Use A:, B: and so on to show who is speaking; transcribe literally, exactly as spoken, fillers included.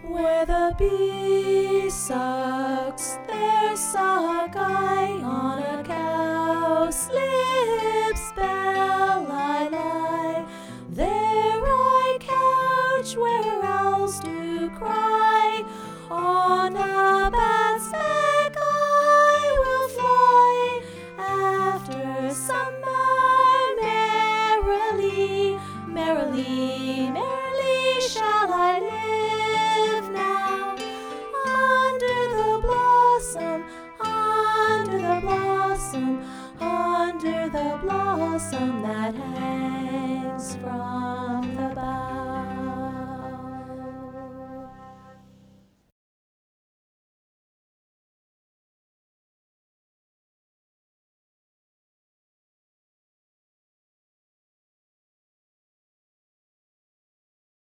A: Where the bee sucks, there suck I, on a cowslip's bell I lie. There I couch where owls do cry, on a bat's back I will fly. After summer merrily, merrily, merrily shall I live now, under the blossom, under the blossom, under the blossom that hangs